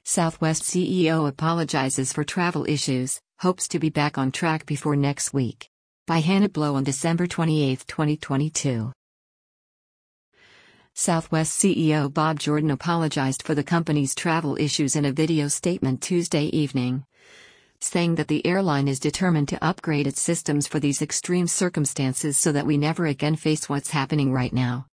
Southwest CEO apologizes for travel issues, hopes to be back on track before next week. By Hannah Blow on December 28, 2022. Southwest CEO Bob Jordan apologized for the company's travel issues in a video statement Tuesday evening, saying that the airline is determined to upgrade its systems for these extreme circumstances so that we never again face what's happening right now.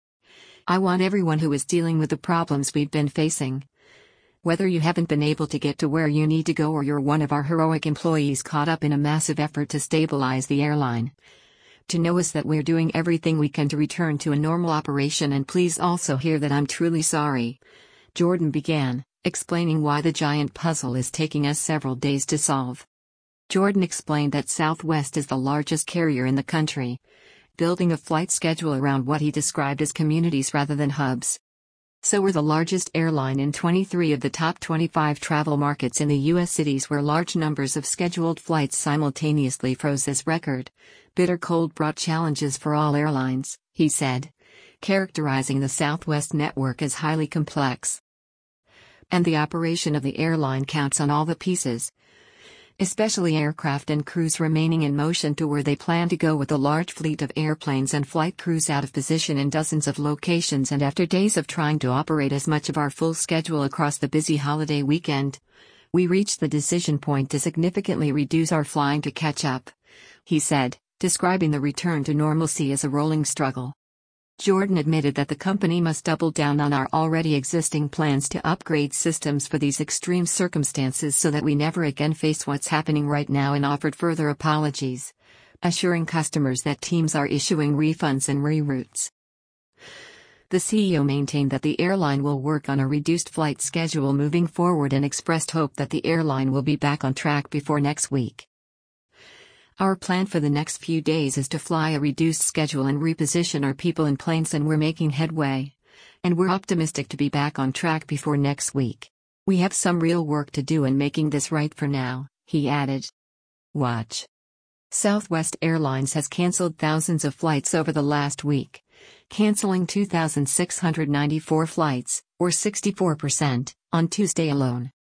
I want everyone who is dealing with the problems we've been facing, whether you haven't been able to get to where you need to go or you're one of our heroic employees caught up in a massive effort to stabilize the airline, to know is that we're doing everything we can to return to a normal operation, and please also hear that I'm truly sorry. Jordan began, explaining why the giant puzzle is taking us several days to solve. Jordan explained that Southwest is the largest carrier in the country, building a flight schedule around what he described as communities rather than hubs. So we're the largest airline in 23 of the top 25 travel markets in the U.S. cities where large numbers of scheduled flights simultaneously froze this record. Bitter cold brought challenges for all airlines, he said, characterizing the Southwest network as highly complex. And the operation of the airline counts on all the pieces, especially aircraft and crews remaining in motion to where they plan to go, with a large fleet of airplanes and flight crews out of position in dozens of locations. And after days of trying to operate as much of our full schedule across the busy holiday weekend, we reached the decision point to significantly reduce our flying to catch up, he said, describing the return to normalcy as a rolling struggle. Jordan admitted that the company must double down on our already existing plans to upgrade systems for these extreme circumstances so that we never again face what's happening right now, and offered further apologies, assuring customers that teams are issuing refunds and reroutes. The CEO maintained that the airline will work on a reduced flight schedule moving forward and expressed hope that the airline will be back on track before next week. Our plan for the next few days is to fly a reduced schedule and reposition our people in planes, and we're making headway. And we're optimistic to be back on track before next week. We have some real work to do in making this right for now, he added. Watch. Southwest Airlines has canceled thousands of flights over the last week, canceling 2,694 flights, or 64%, on Tuesday alone.